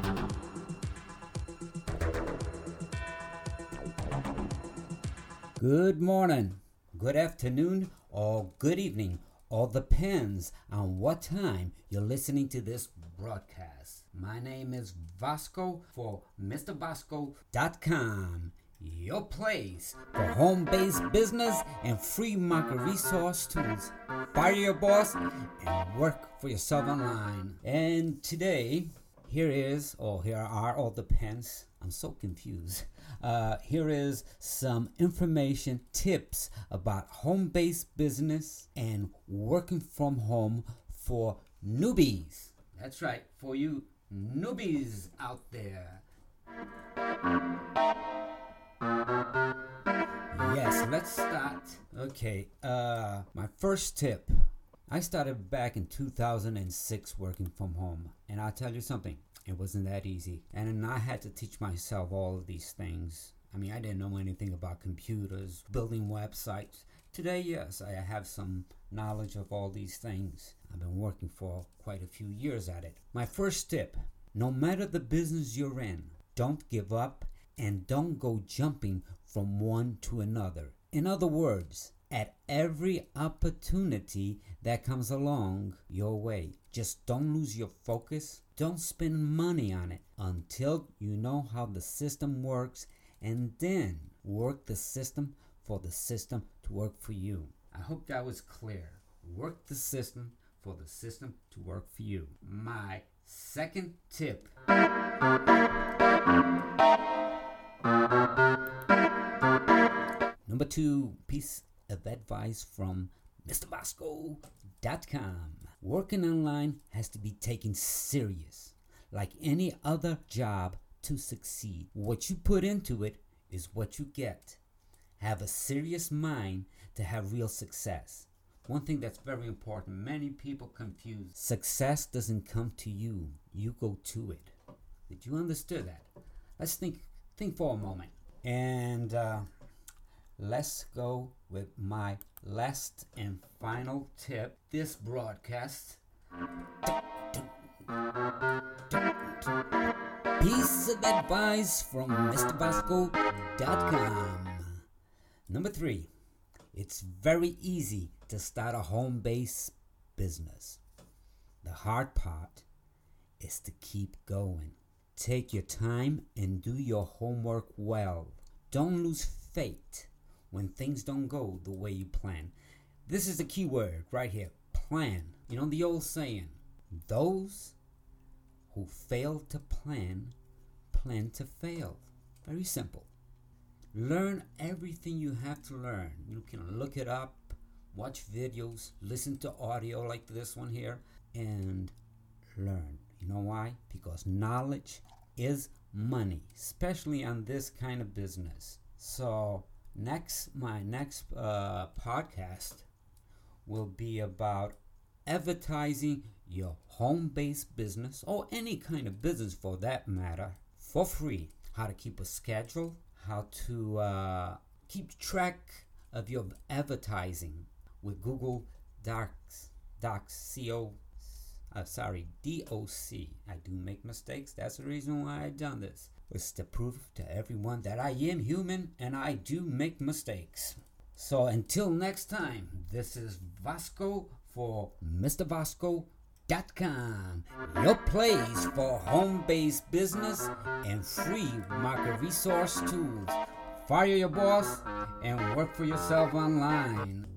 Good morning, good afternoon, or good evening. All depends on what time you're listening to this broadcast. My name is Vasco for MrVasco.com, your place for home-based business and free market resource tools. Fire your boss and work for yourself online. And today, here are all depends. I'm so confused. Here is some information, tips about home-based business and working from home for newbies. That's right, for you newbies out there. Yes, let's start. Okay, my first tip. I started back in 2006 working from home, and I'll tell you something. It wasn't that easy. And I had to teach myself all of these things. I mean, I didn't know anything about computers, building websites. Today, yes, I have some knowledge of all these things. I've been working for quite a few years at it. My first tip, no matter the business you're in, don't give up and don't go jumping from one to another. In other words, at every opportunity that comes along your way, just don't lose your focus. Don't spend money on it until you know how the system works, and then work the system for the system to work for you. I hope that was clear. Work the system for the system to work for you. My second tip. Number 2 piece of advice from MrVasco.com. Working online has to be taken serious, like any other job to succeed. What you put into it is what you get. Have a serious mind to have real success. One thing that's very important, many people confuse. Success doesn't come to you, you go to it. Did you understand that? Let's think for a moment. And let's go with my last and final tip. This broadcast. Piece of advice from MrVasco.com. Number 3. It's very easy to start a home-based business. The hard part is to keep going. Take your time and do your homework well. Don't lose faith when things don't go the way you plan. This is the key word right here, plan. You know the old saying, those who fail to plan to fail. Very simple. Learn everything you have to learn. You can look it up, watch videos, listen to audio like this one here, and learn. You know why? Because knowledge is money, especially on this kind of business. So my next podcast will be about advertising your home-based business, or any kind of business for that matter, for free. How to keep a schedule, how to keep track of your advertising with Google Docs, DOC. I do make mistakes. That's the reason why I've done this. It's to prove to everyone that I am human and I do make mistakes. So until next time, this is Vasco for MrVasco.com, your place for home-based business and free market resource tools. Fire your boss and work for yourself online.